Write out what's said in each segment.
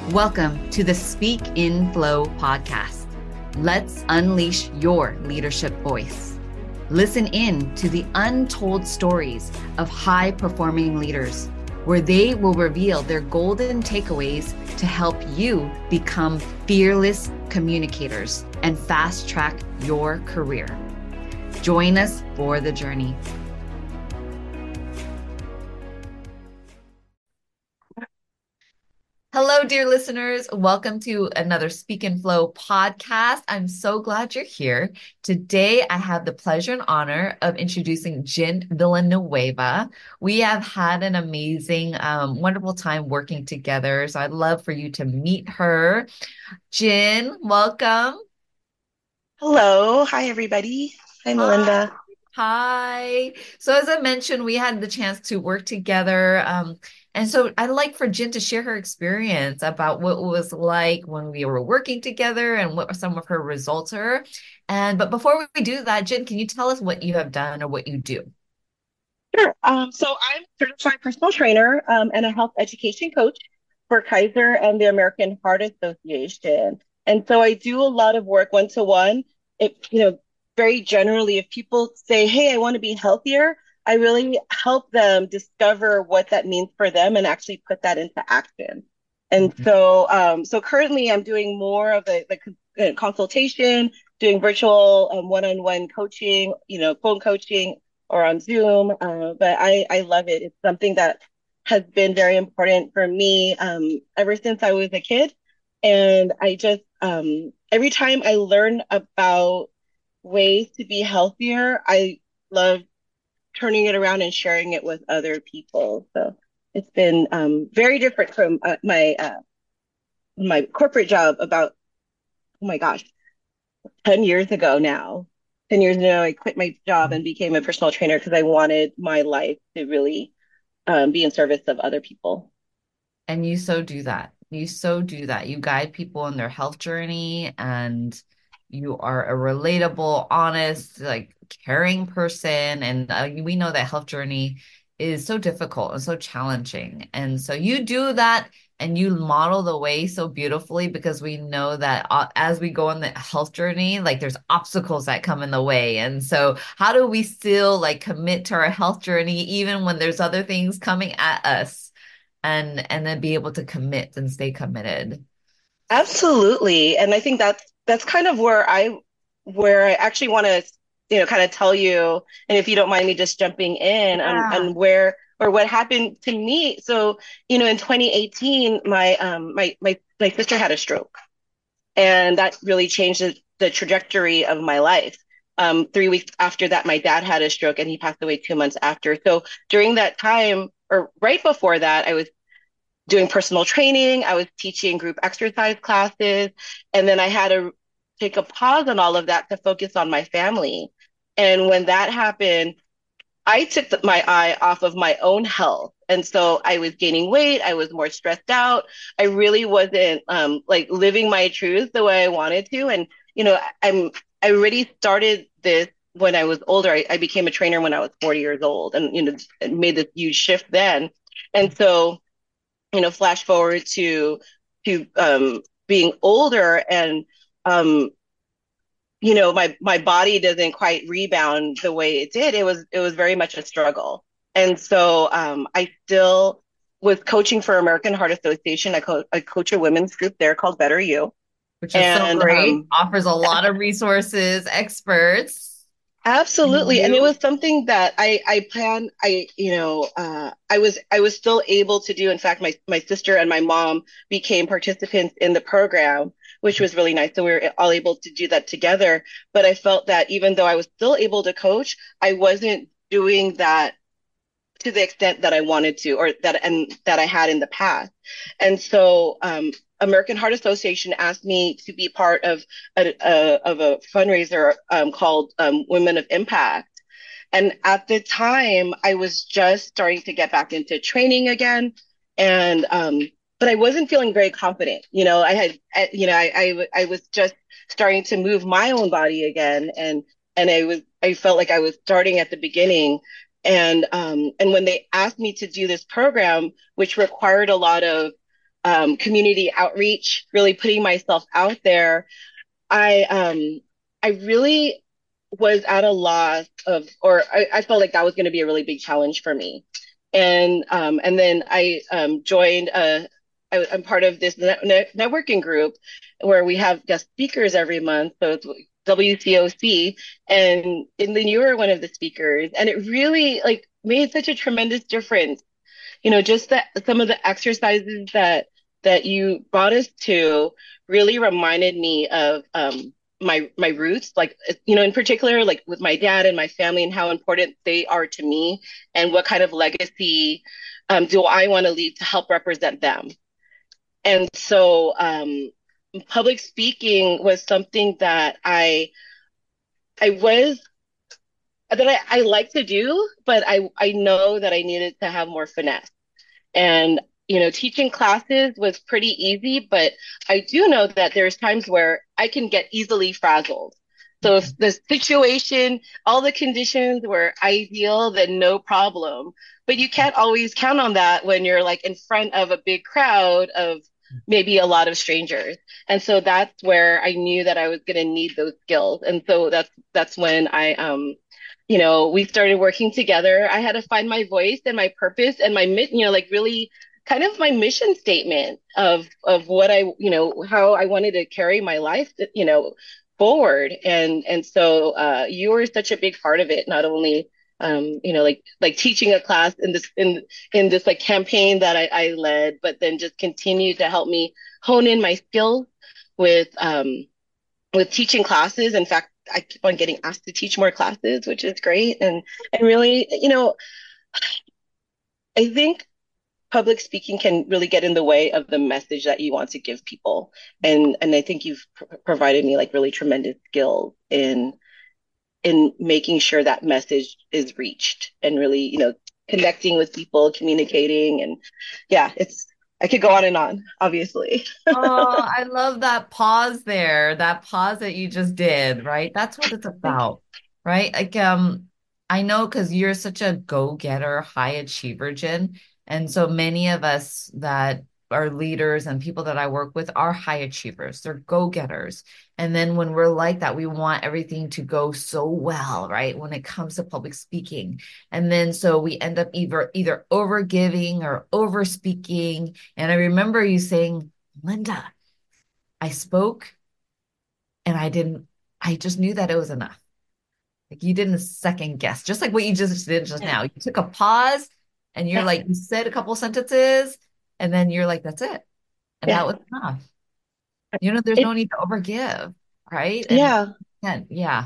Welcome to the Speak in Flow podcast. Let's unleash your leadership voice. Listen in to the untold stories of high-performing leaders, where they will reveal their golden takeaways to help you become fearless communicators and fast-track your career. Join us for the journey. Hello, dear listeners. Welcome to another Speak and Flow podcast. I'm so glad you're here. Today, I have the pleasure and honor of introducing Jen Villanueva. We have had an amazing, wonderful time working together. So I'd love for you to meet her. Jen, welcome. Hello. Hi, everybody. Hi, Hi. Melinda. Hi. So as I mentioned, we had the chance to work together. And so I'd like for Jen to share her experience about what it was like when we were working together and what some of her results are. But before we do that, Jen, can you tell us what you have done or what you do? Sure. So I'm a certified personal trainer and a health education coach for Kaiser and the American Heart Association. And so I do a lot of work one-to-one. If, very generally, if people say, "Hey, I want to be healthier," I really help them discover what that means for them and actually put that into action. And so currently I'm doing more of the consultation, doing virtual one-on-one coaching, phone coaching or on Zoom. But I love it. It's something that has been very important for me ever since I was a kid. And I just, every time I learn about ways to be healthier, I love turning it around and sharing it with other people. So it's been very different from my corporate job about, oh my gosh, 10 years ago now. 10 years ago, I quit my job and became a personal trainer because I wanted my life to really be in service of other people. And you so do that. You so do that. You guide people on their health journey and you are a relatable, honest, like caring person. And we know that health journey is so difficult and so challenging. And so you do that and you model the way so beautifully because we know that as we go on the health journey, like there's obstacles that come in the way. And so how do we still like commit to our health journey even when there's other things coming at us? And then be able to commit and stay committed. Absolutely. And I think that's kind of where I actually want to, kind of tell you, and if you don't mind me just jumping in Yeah. on where or what happened to me. So, in 2018, my sister had a stroke, and that really changed the trajectory of my life. 3 weeks after that, my dad had a stroke and he passed away 2 months after. So during that time, or right before that, I was doing personal training, I was teaching group exercise classes, and then I had to take a pause on all of that to focus on my family. And when that happened, I took my eye off of my own health. And so I was gaining weight. I was more stressed out. I really wasn't like living my truth the way I wanted to. And, I already started this when I was older. I became a trainer when I was 40 years old and, made this huge shift then. And so, flash forward to being older and, um, my body doesn't quite rebound the way it did. It was very much a struggle. And so I still was coaching for American Heart Association. I coach a women's group there called Better You. Which is so And great. Offers a lot of resources, experts. And absolutely. And it you? was something that I plan I was still able to do. In fact, my sister and my mom became participants in the program, which was really nice. So we were all able to do that together. But I felt that even though I was still able to coach, I wasn't doing that to the extent that I wanted to, or that I had in the past. And so, American Heart Association asked me to be part of a fundraiser called Women of Impact. And at the time, I was just starting to get back into training again, and but I wasn't feeling very confident. I was just starting to move my own body again, and I felt like I was starting at the beginning. And when they asked me to do this program, which required a lot of community outreach, really putting myself out there, I I really was at a loss of, or I felt like that was going to be a really big challenge for me. And then I joined I'm part of this networking group where we have guest speakers every month. So it's WCOC, and then you were one of the speakers, and it really like made such a tremendous difference. Just that some of the exercises that you brought us to really reminded me of my roots, like in particular, like with my dad and my family, and how important they are to me, and what kind of legacy do I want to leave to help represent them. And so, public speaking was something that I was that I like to do, but I know that I needed to have more finesse. And, teaching classes was pretty easy, but I do know that there's times where I can get easily frazzled. So if the situation, all the conditions were ideal, then no problem. But you can't always count on that when you're like in front of a big crowd of maybe a lot of strangers. And so that's where I knew that I was going to need those skills. And so that's when we started working together. I had to find my voice and my purpose and like really kind of my mission statement of what how I wanted to carry my life, forward. And so you were such a big part of it, not only like teaching a class in this like campaign that I led, but then just continue to help me hone in my skills with teaching classes. In fact, I keep on getting asked to teach more classes, which is great. And really, I think public speaking can really get in the way of the message that you want to give people. And I think you've provided me like really tremendous skills in making sure that message is reached and really, connecting with people, communicating, and yeah, I could go on, obviously. Oh, I love that pause there, that pause that you just did, right? That's what it's about, right? Like, I know because you're such a go-getter, high achiever, Jen. And so many of us that are leaders and people that I work with are high achievers. They're go-getters. And then when we're like that, we want everything to go so well, right? When it comes to public speaking. And then so we end up either over giving or over speaking. And I remember you saying, Linda, I spoke and I just knew that it was enough. Like you didn't second guess, just like what you just did just Yeah. now. You took a pause and you're Yeah. like, you said a couple sentences and then you're like, that's it. And Yeah. that was enough. There's no It, need to overgive, right? yeah. Yeah,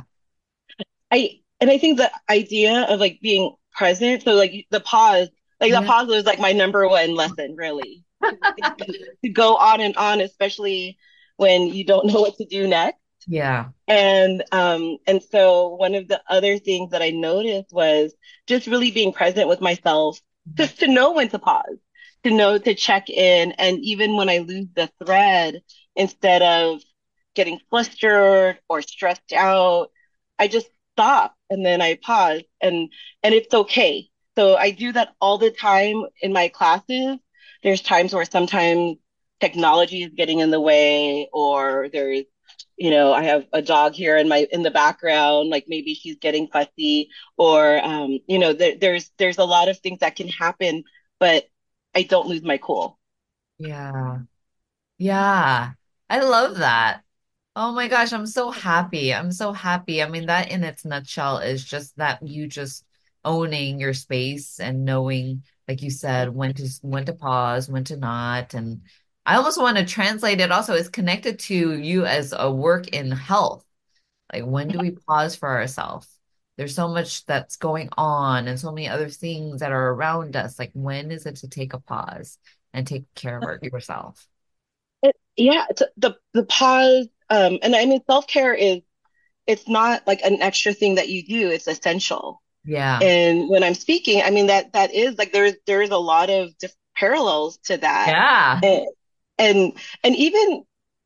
I think the idea of like being present, so like the yeah, pause was like my number one lesson, really. To go on and on, especially when you don't know what to do next. yeah. And so one of the other things that I noticed was just really being present with myself, just to know when to pause, to know to check in. And even when I lose the thread, instead of getting flustered or stressed out, I just stop and then I pause, and it's okay. So I do that all the time in my classes. There's times where sometimes technology is getting in the way, or there's I have a dog here in the background, like maybe she's getting fussy, or there's a lot of things that can happen, but I don't lose my cool. Yeah. Yeah. I love that. Oh my gosh, I'm so happy. I'm so happy. I mean, that in its nutshell is just that you just owning your space and knowing, like you said, when to pause, when to not. And I almost want to translate it also. It's connected to you as a work in health. Like when do we pause for ourselves? There's so much that's going on and so many other things that are around us. Like when is it to take a pause and take care of yourself? Yeah, it's the pause, and I mean self-care is, it's not like an extra thing that you do, it's essential. Yeah. And when I'm speaking, I mean that is like there's a lot of parallels to that. Yeah. And and even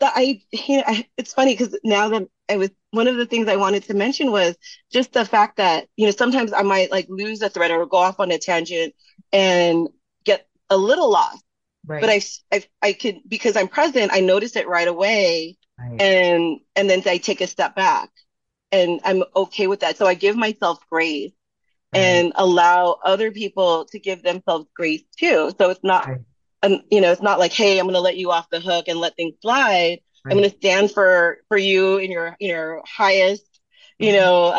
it's funny because now that I was, one of the things I wanted to mention was just the fact that, sometimes I might like lose a thread or go off on a tangent and get a little lost. but Right. I could, because I'm present, I notice it right away, Right. and then I take a step back, and I'm okay with that. So I give myself grace Right. and allow other people to give themselves grace too. So it's not, Right. it's not like, hey, I'm going to let you off the hook and let things slide. I'm going Right. to stand for you in your highest, you Mhm. know,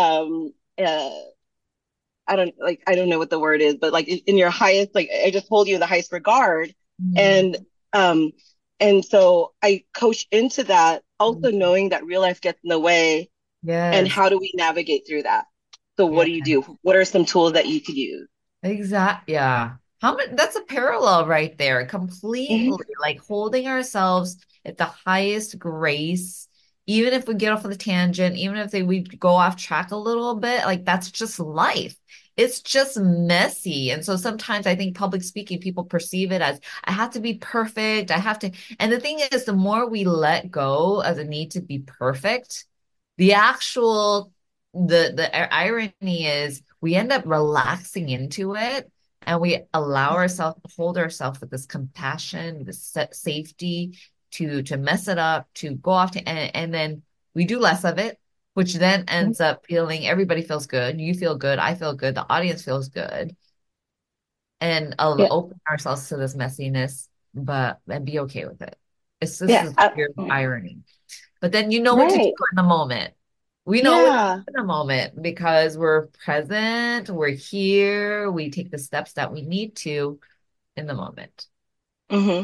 I don't know what the word is, but like in your highest, like I just hold you in the highest regard. Mm. And um and so I coach into that, also Mm. knowing that real life gets in the way, and Yes. how do we navigate through that? So what Yeah. do you do? What are some tools that you could use? Exactly. Yeah. How much, that's a parallel right there. Completely Hmm. like holding ourselves at the highest grace, even if we get off of the tangent, even if we go off track a little bit, like that's just life. It's just messy. And so sometimes I think public speaking, people perceive it as I have to be perfect. I have to. And the thing is, the more we let go of the need to be perfect, the actual the irony is we end up relaxing into it and we allow ourselves to hold ourselves with this compassion, this safety to mess it up, to go off to and then we do less of it, which then ends up feeling everybody feels good, you feel good, I feel good, the audience feels good, and I'll Yeah, open ourselves to this messiness, but and be okay with it. It's this yeah, is weird irony. But then you know what to do right. in the moment. We know what to do Yeah. in the moment because we're present, we're here, we take the steps that we need to in the moment. Hmm.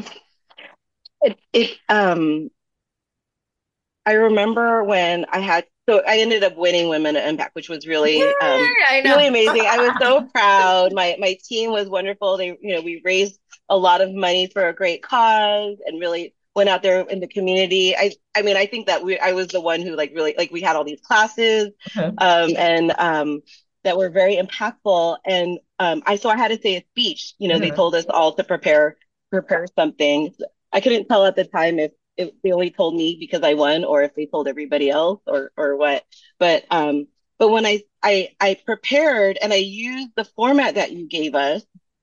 It I remember when so I ended up winning Women at Impact, which was really, Yay, I really know. amazing. I was so proud. My team was wonderful. We raised a lot of money for a great cause and really went out there in the community. I mean, I think that I was the one who like really, like we had all these classes, and that were very impactful. And so I had to say a speech. They told us all to prepare something. I couldn't tell at the time if they only told me because I won or if they told everybody else or what. But when I prepared and I used the format that you gave us,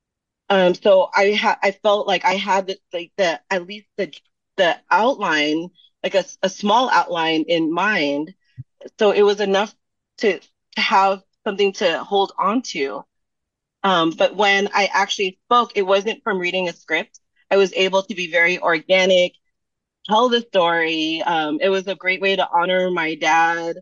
so I felt like I had the at least the outline, like a small outline in mind. So it was enough to have something to hold on to. But when I actually spoke, it wasn't from reading a script. I was able to be very organic, tell the story. It was a great way to honor my dad.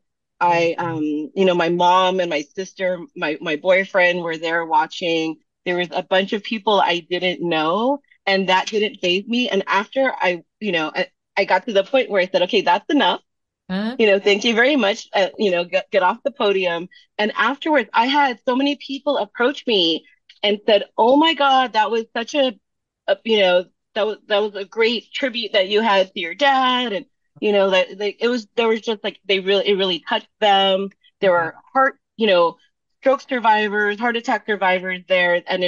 My mom and my sister, my boyfriend were there watching. There was a bunch of people I didn't know, and that didn't faze me. And after I got to the point where I said, okay, that's enough. Huh? Thank you very much. Get off the podium. And afterwards, I had so many people approach me and said, "Oh my God, that was such a that was a great tribute that you had to your dad." And that like there was just like it really touched them. There Yeah. were stroke survivors, heart attack survivors there, and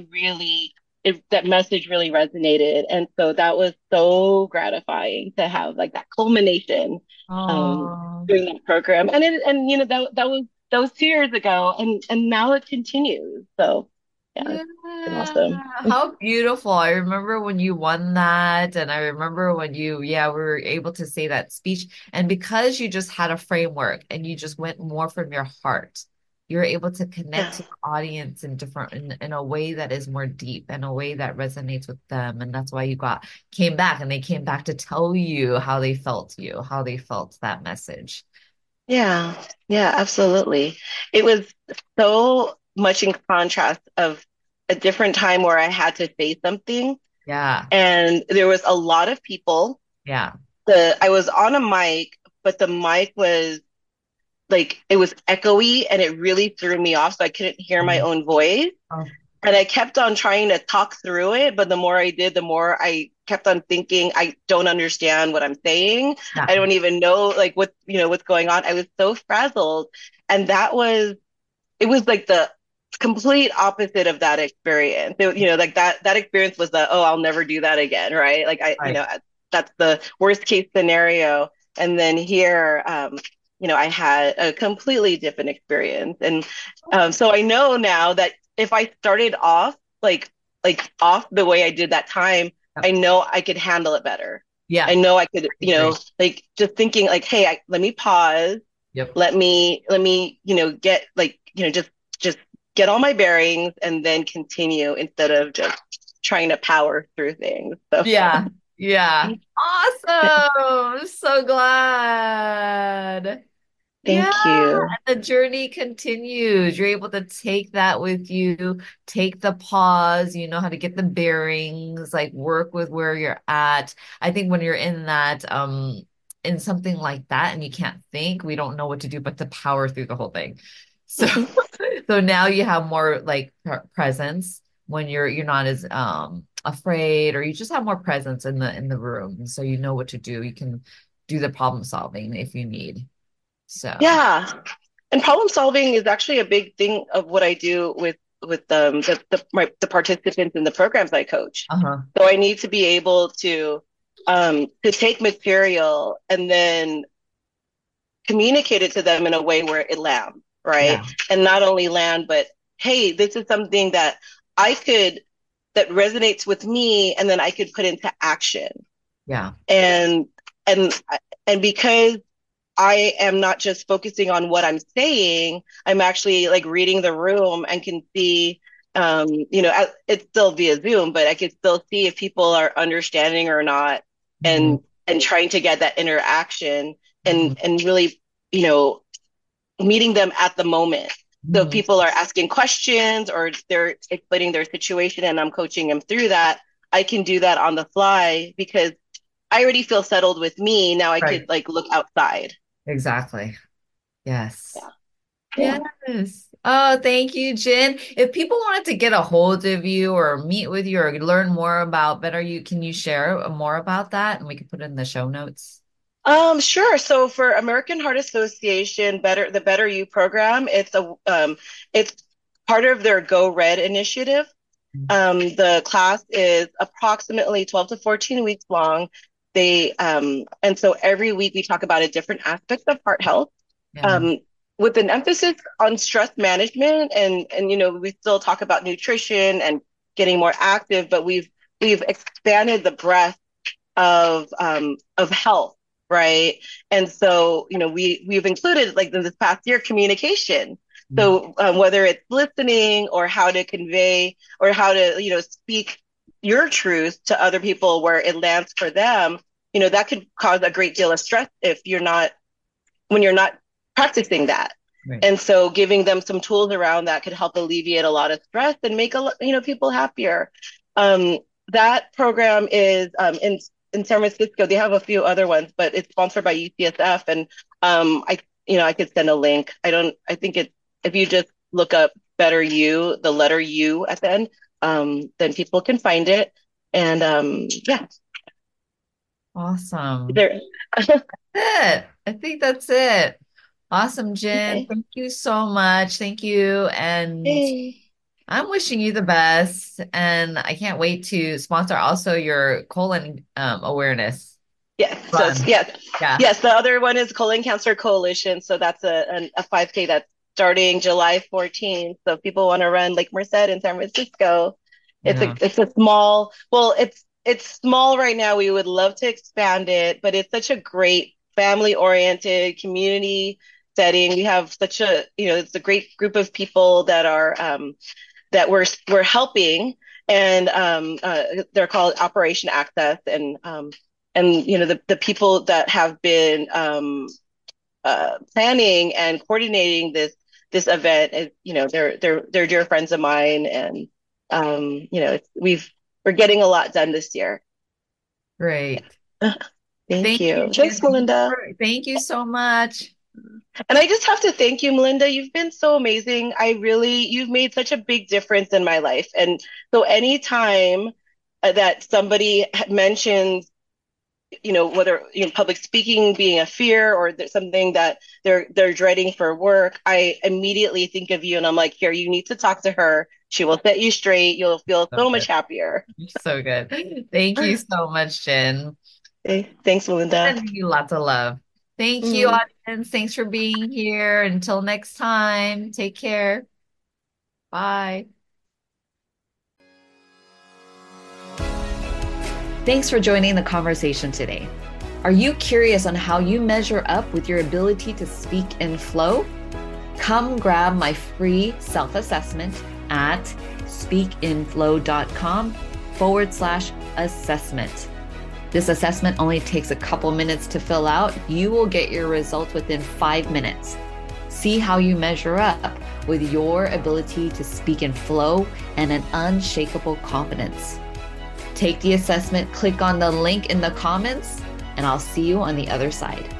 that message really resonated. And so that was so gratifying to have like that culmination um, Oh. during that program. That was 2 years ago, and now it continues. So yeah, Yeah, it's been awesome. how beautiful. I remember when you won that, and I remember when yeah, we were able to say that speech. And because you just had a framework and you just went more from your heart, you're able to connect Yeah. to the audience in a way that is more deep, in a way that resonates with them. And that's why came back and they came back to tell you how they felt that message. Yeah, yeah, absolutely. It was so much in contrast of a different time where I had to say something, Yeah, and there was a lot of people. yeah. I was on a mic, but the mic was like it was echoey and it really threw me off, so I couldn't hear my Oh, own voice. oh, And I kept on trying to talk through it, but the more I did, the more I kept on thinking, I don't understand what I'm saying. yeah, I don't even know like what's going on. I was so frazzled. And it was like the complete opposite of that experience. Like that experience was oh, I'll never do that again, right? Like right. that's the worst case scenario. And then here, I had a completely different experience. And so I know now that if I started off like off the way I did that time, Yep. I know I could handle it better. I Yeah, know I could, I agree. like just thinking like, hey, let me pause. Yep. Let me, get like, just get all my bearings and then continue instead of just trying to power through things. So Yeah. Yeah. Awesome. So glad. Yeah, thank you. the journey continues. You're able to take that with you, take the pause, you know how to get the bearings, like work with where you're at. I think when you're in that, in something like that and you can't think, we don't know what to do but to power through the whole thing. So, Mhm. so now you have more like presence when you're not as afraid, or you just have more presence in the room. So you know what to do. You can do the problem solving if you need. So. Yeah. And problem solving is actually a big thing of what I do with the participants in the programs I coach. Uh-huh. So I need to be able to take material and then communicate it to them in a way where it lands, right? Yeah. And not only land, but hey, this is something I could that resonates with me, and then I could put into action. Yeah. And and and because I am not just focusing on what I'm saying, I'm actually like reading the room and can see, it's still via Zoom, but I can still see if people are understanding or not, Mhm. and trying to get that interaction, Mhm. and really, you know, meeting them at the moment. So if Mhm. people are asking questions or they're explaining their situation and I'm coaching them through that, I can do that on the fly because I already feel settled with me. Now I Right. could like look outside. Exactly. Yes. Yeah. Yeah. Yes. Oh, thank you, Jen. If people wanted to get a hold of you or meet with you or learn more about Better You, can you share more about that? And we can put it in the show notes. Sure. So for American Heart Association, the Better You program, it's part of their Go Red initiative. The class is approximately 12 to 14 weeks long. And so every week we talk about a different aspect of heart health, Yeah. um, with an emphasis on stress management, and we still talk about nutrition and getting more active, but we've expanded the breadth of health, right? And so, we've included, like in this past year, communication. Mm. So whether it's listening or how to convey or how to, speak your truth to other people where it lands for them, that could cause a great deal of stress if you're not when you're not practicing that. Right. And so giving them some tools around that could help alleviate a lot of stress and make people happier. Um, that program is in San Francisco. They have a few other ones, but it's sponsored by UCSF. And I could send a link. I think it's if you just look up Better You, the letter U at the end, then people can find it. And yeah, Awesome. there. That's it. I think that's it. Awesome, Jen. Okay. Thank you so much. Thank you. And Hey. I'm wishing you the best. And I can't wait to sponsor also your colon awareness Yes. So run. yes, Yeah. yes. The other one is Colon Cancer Coalition. So that's a 5K that's starting July 14th. So if people want to run Lake Merced in San Francisco, Yeah. it's a small. Well, it's small right now. We would love to expand it, but it's such a great family oriented community setting. We have such a it's a great group of people that we're helping, and they're called Operation Access, and the people that have been planning and coordinating this event is they're dear friends of mine, and we're getting a lot done this year. Great. Thank Thank you, you. Jen. Thanks, Melinda. Thank you so much. And I just have to thank you, Melinda. You've been so amazing. You've made such a big difference in my life. And so anytime that somebody mentions, whether public speaking being a fear or there's something that they're dreading for work, I immediately think of you and I'm like, here, you need to talk to her. She will set you straight. You'll feel So so much good. happier. You're so good. Thank you so much, Jen. Okay, thanks, Melinda. Sending you lots of love. Thank you, Mm. audience. Thanks for being here. Until next time, take care. Bye. Thanks for joining the conversation today. Are you curious on how you measure up with your ability to speak in flow? Come grab my free self-assessment at speakinflow.com/assessment. This assessment only takes a couple minutes to fill out. You will get your results within 5 minutes. See how you measure up with your ability to speak in flow and an unshakable confidence. Take the assessment, click on the link in the comments, and I'll see you on the other side.